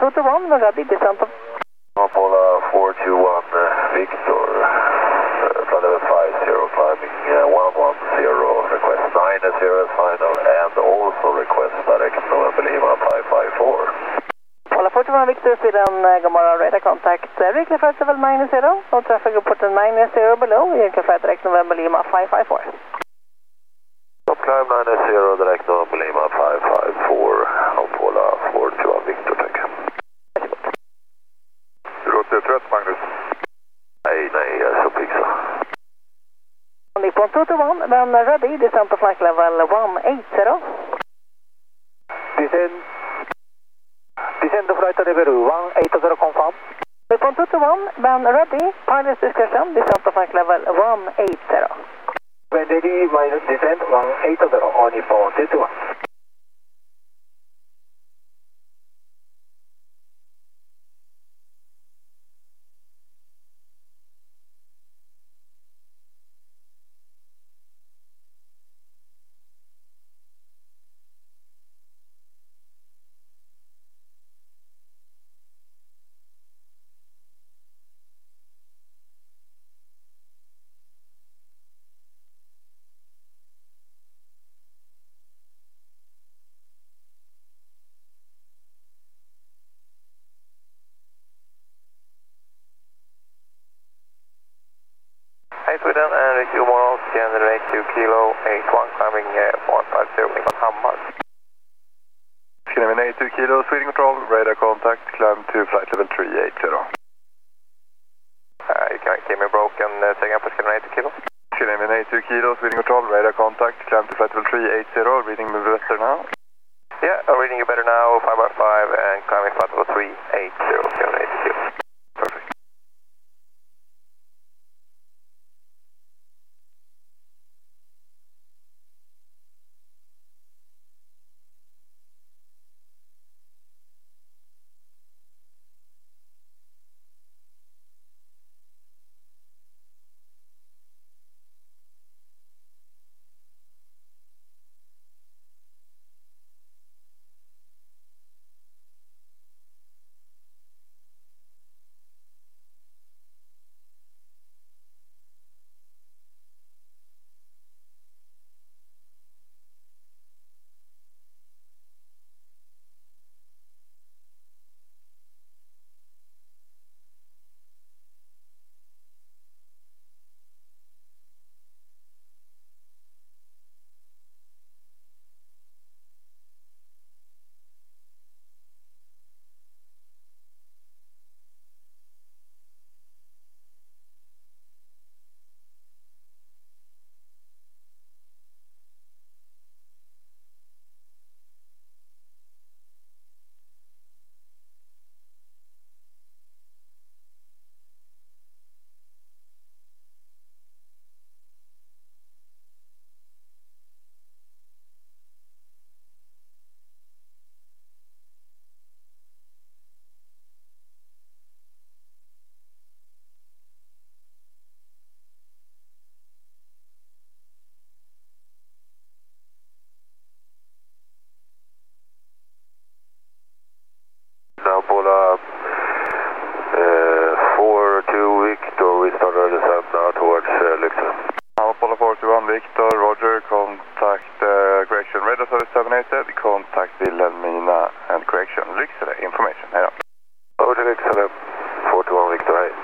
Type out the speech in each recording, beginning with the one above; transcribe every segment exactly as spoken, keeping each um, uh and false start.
two two one, ready, descent of... Apollo four two one, uh, Victor, uh, flight level five zero, climbing uh, one one zero, request nine zero as final, and also request direct November Lima five five four. Apollo four two one, Victor, Sweden, uh, Gamora, radar contact, uh, vehicle flight level nine zero, no traffic report nine zero below, vehicle flight direct November Lima five five four. Top climb nine zero, direct November Lima five five four, Apollo four two one, Victor, tack. Det låter rätt, Magnus. Nej, nej, jag så pixar. Nippon two two one, then ready, descent of flight level one eighty. Descent. Descent to flight level one eighty, confirm. Nippon two two one, then ready, pilot's discretion, descent of flight level one eighty. Ready minus descent one eighty on Nippon two two one. Hey Sweden, Enric Umoros, generate two kilo eight one, climbing uh, one five zero, Lincoln Hammar. Skinnamin eight two kilo, Sweden control, radar contact, climb to flight level three eighty. Uh, you can keep me broken, uh, second for Skinnamin eight two kilo. Skinnamin eight two kilo, Sweden control, radar contact, climb to flight level three eighty, reading me better now. Yeah, I'm reading you better now, five by five, and climbing flight level three eighty, Skinnamin eight two kilo. Perfect. Now Apollo uh, four two Victor, we start our descent now towards uh, Lycksele. Apollo four two one Victor, Roger, contact uh, correction, radar service terminated, contact Wilhelmina and correction, Lycksele, information, hej då. Over to Lycksele, four two one Victor, hej.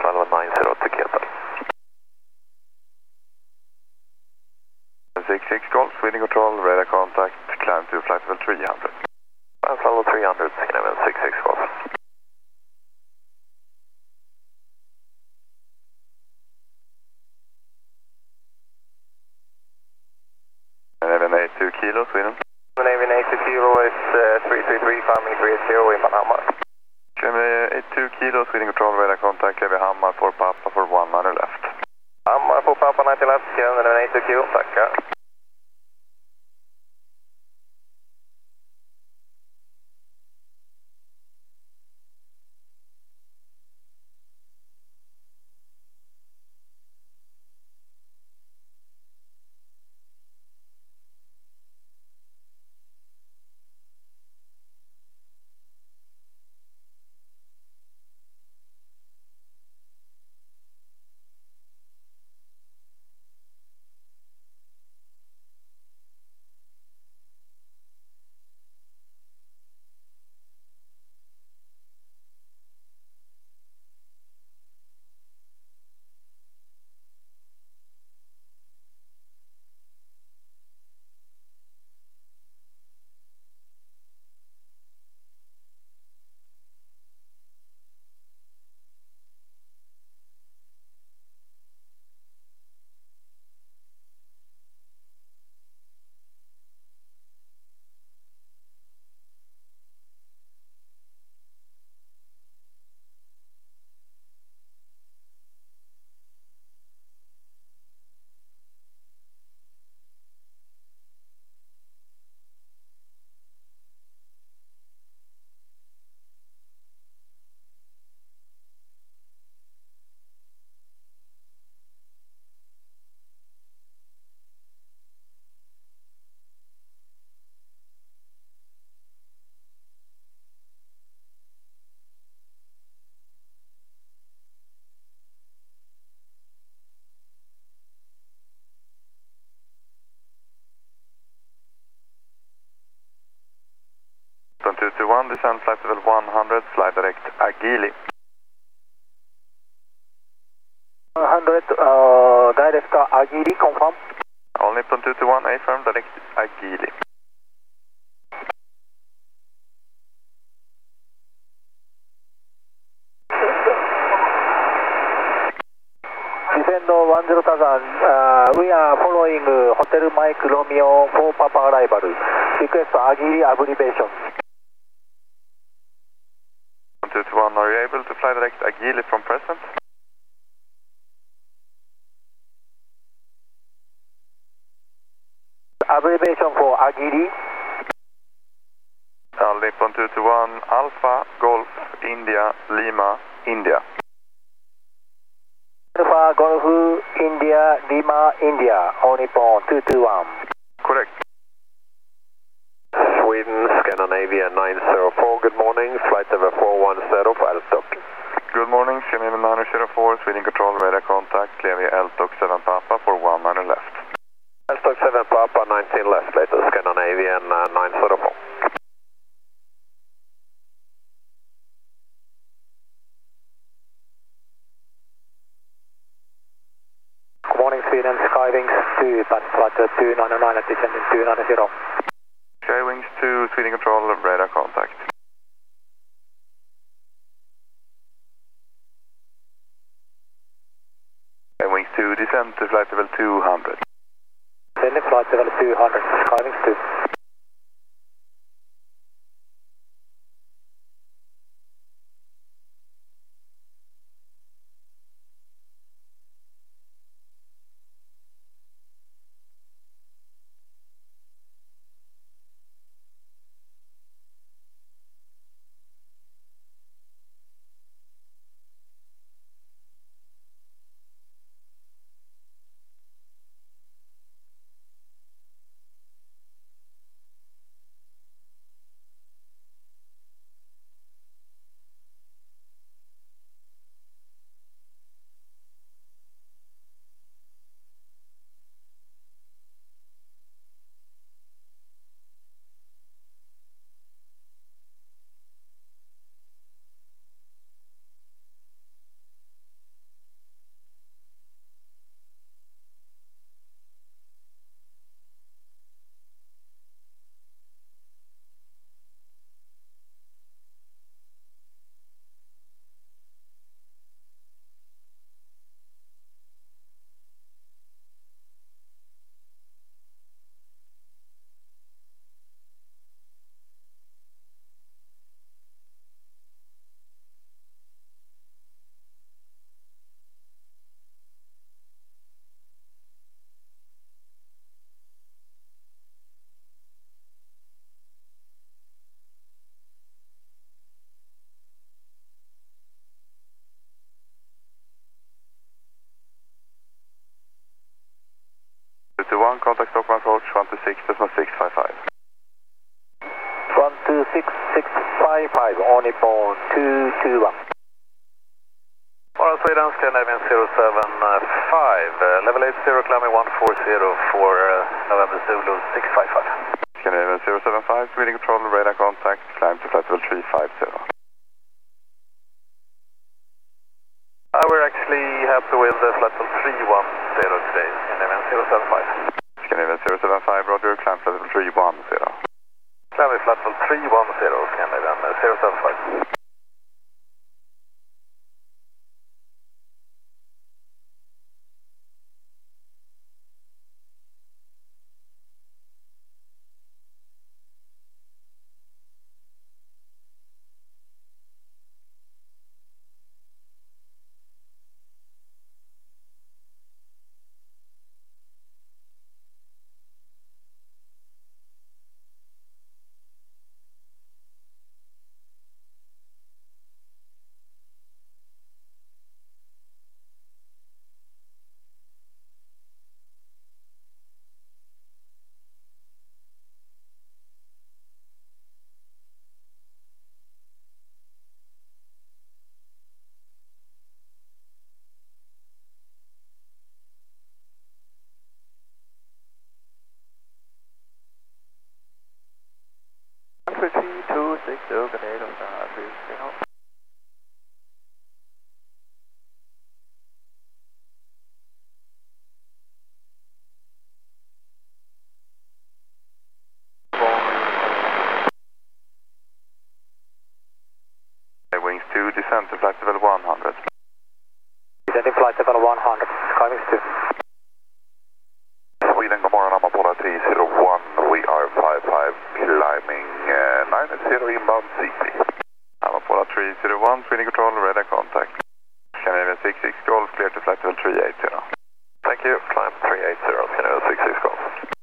flight level nine zero to Kyoto. six six Golf, Sweden Control, radar contact, climb to flight level three hundred. Flight level three hundred, Skinnavel six six Golf. Scandinavian eighty-two Kilo, Sweden. Scandinavian eighty-two Kilo is uh, three three three, farming three eighty in Manhamar. Scandinavian eighty-two Kilo, Sweden Control, radar contact, Levi Hammar for Papa for one hundred left. Hammar for Papa ninety left, Scandinavian eighty-two Kilo, tackar. two two one, descend flight level one hundred, fly direct Agili. one hundred, uh, direct Agili, confirm. All Nippon two two one, affirm, direct Agili. Descend one zero thousand, uh, we are following uh, Hotel Mike Romeo for Papa arrival. Request Agili abbreviation. two two one, are you able to fly direct Agili from present? Abbreviation for Agili. All Nippon two two one, Alpha, Golf, India, Lima, India. Alpha, Golf, India, Lima, India, all Nippon two two one. Correct. Sweden, Scandinavia nine zero four, good morning, flight level four one zero for Altok. Good morning, Scandinavian nine zero four, Sweden Control, radar contact, Levi Altok seven Papa for one hundred left. Altok seven Papa, nineteen left, later Scandinavian uh, nine zero four. Good morning, Sweden, Skywings two, but flight two nine nine at descending two nine zero. Skywings two, Sweden Control, radar contact. Skywings two, descend to flight level two hundred. Descending flight level two hundred, Skywings two. two one, contact Stockholm approach one two six decimal six five five. one two six six five five, on Nippon two two one. Mora Sweden, Scandinavian zero seven five, uh, level eight zero, climbing one four zero for uh, November Zulu six five five. Scandinavian zero seven five, reading control, radar contact, climb to flight level three five zero. Uh, we're actually happy with uh, flight level three one zero today, Scandinavian zero seven five. Scandinavian zero seven five, roger, climb flight level three one zero. Climbing flight level three one zero, Scandinavian uh, zero seven five. three two six zero, Grenada, uh, please, you know. Wings two, descend to flight level one hundred. Descending flight level one hundred, climbing two. Sweden, god morgon, Amapola three zero one, we are five five, climbing uh, nine zero inbound C P. Amapola three zero one, Sweden control, radar contact. Scandinavian six six Golf, clear to flight level three eight zero. Thank you, climb three eight zero, Scandinavian six six Golf.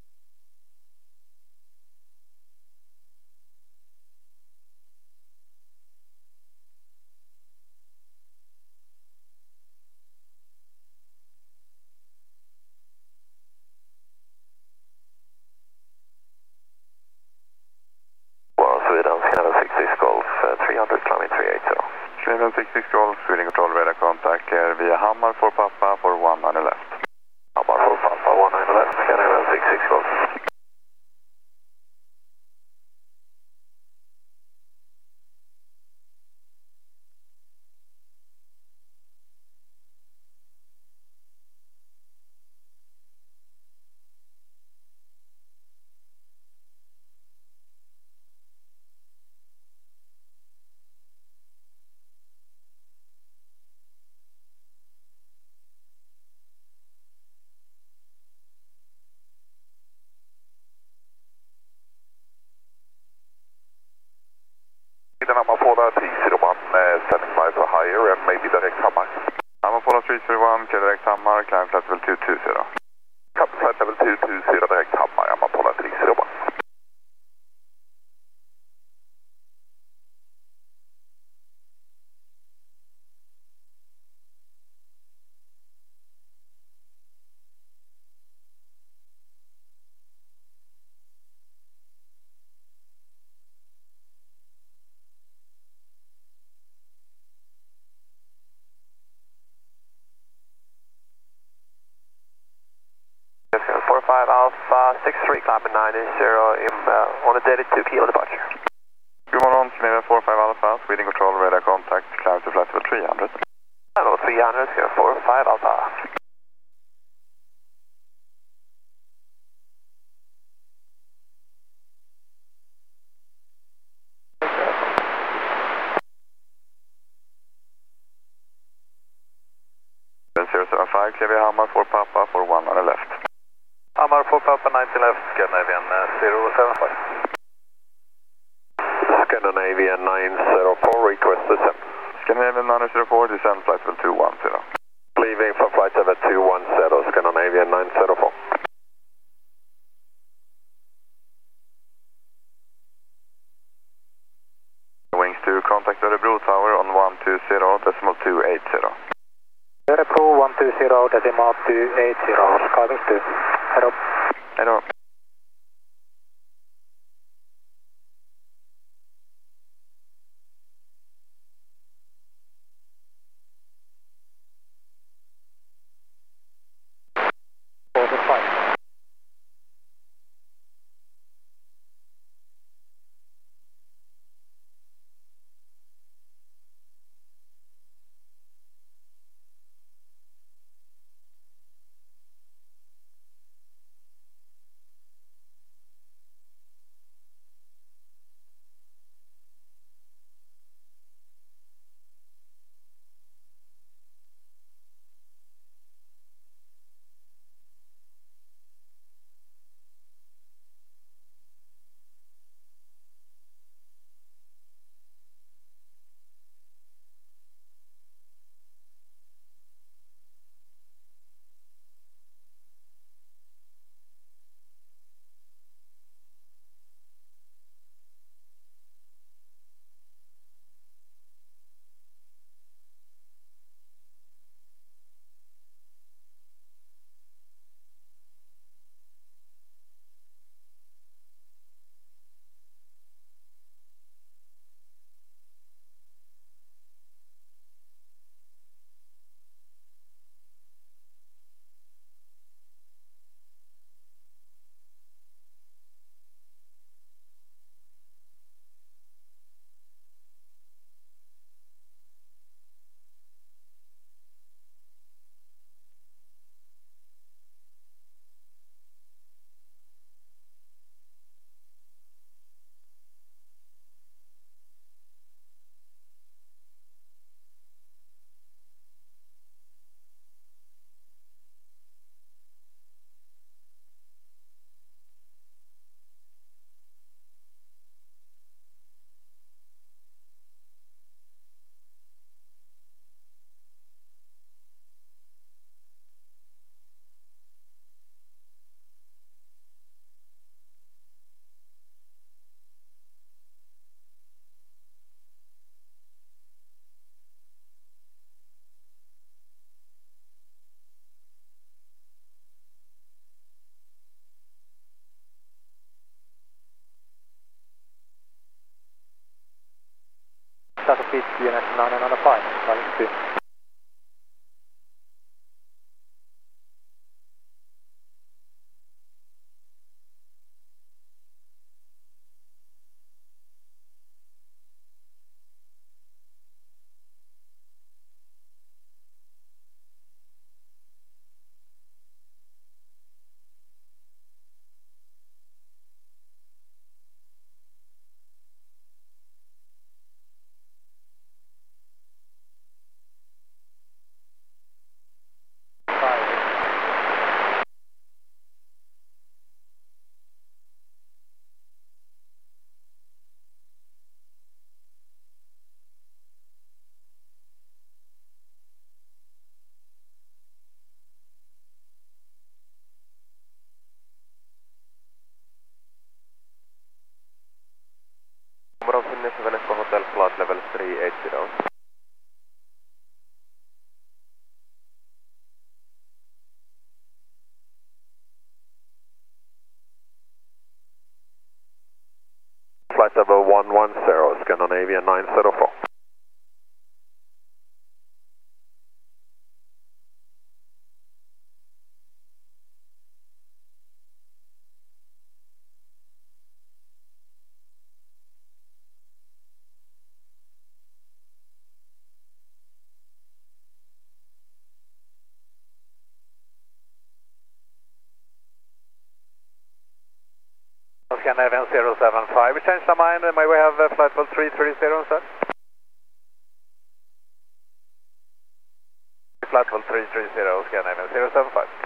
Scandinavian six six Golf, Sweden control, radar contact, clear via Hammar for Papa for one nine left. Hammar for Papa, one nine left, Scandinavian six six Golf. Amapola three zero one, uh, standing by for higher and maybe direct Hammar. Amapola three zero one, clear direct Hammar, climb flight level two two zero. Come flight level two two zero, direct Hammar, Amapola three zero one. four five Alpha six three, climbing nine zero in, uh, on a dated two kilo departure. Good morning, Scandinavian four five Alpha, Sweden control, radar contact, climb to flight level three hundred. Hello, three hundred, four five Alpha. zero seven five, clear via Hammar for Papa for one nine left. Hammar for Papa ninety left, Scandinavian uh, zero seven five. Scandinavian nine zero four, request descent. Scandinavian nine zero four, descend flight level two one zero. Leaving for flight level two one zero, Scandinavian nine zero four. Wings two, contact Örebro Tower on one two zero decimal two eight zero. Örebro one two zero decimal two eight zero, climbing two. Head up. Hej då. That's a pitch unit nine nine five, running two. Hotel flight level three eighty down. Flight level one one zero, Scandinavian nine zero four. Scandinavian zero seven five, we changed our mind, may we have uh, flight level three three zero, sir? Flight level three three zero, Scandinavian zero seven five.